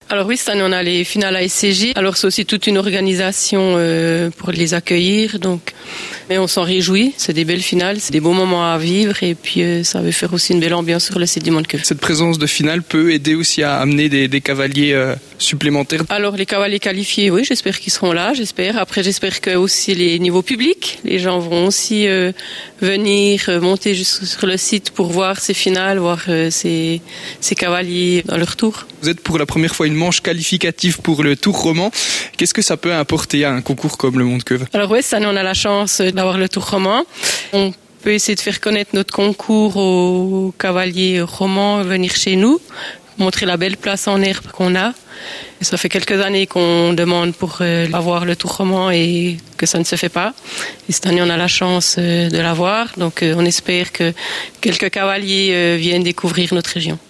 Alors oui, cette année on a les finales à SCJ. Alors c'est aussi toute une organisation pour les accueillir. Donc, mais on s'en réjouit. C'est des belles finales, c'est des beaux moments à vivre et puis ça va faire aussi une belle ambiance sur le site du Monde Queue. Cette présence de finale peut aider aussi à amener des cavaliers supplémentaires. Alors les cavaliers qualifiés, oui, j'espère qu'ils seront là. J'espère. Après, j'espère que aussi les niveaux publics, les gens vont aussi venir monter juste sur le site pour voir ces finales, voir ces cavaliers dans leur tour. Vous êtes pour la première fois une manche qualificative pour le Tour roman. Qu'est-ce que ça peut apporter à un concours comme le Monde Queue? Alors oui, cette année on a la chance d'avoir le Tour roman. On peut essayer de faire connaître notre concours aux cavaliers romans, venir chez nous, montrer la belle place en herbe qu'on a. Et ça fait quelques années qu'on demande pour avoir le Tour roman et que ça ne se fait pas. Et cette année, on a la chance de l'avoir. Donc, on espère que quelques cavaliers viennent découvrir notre région.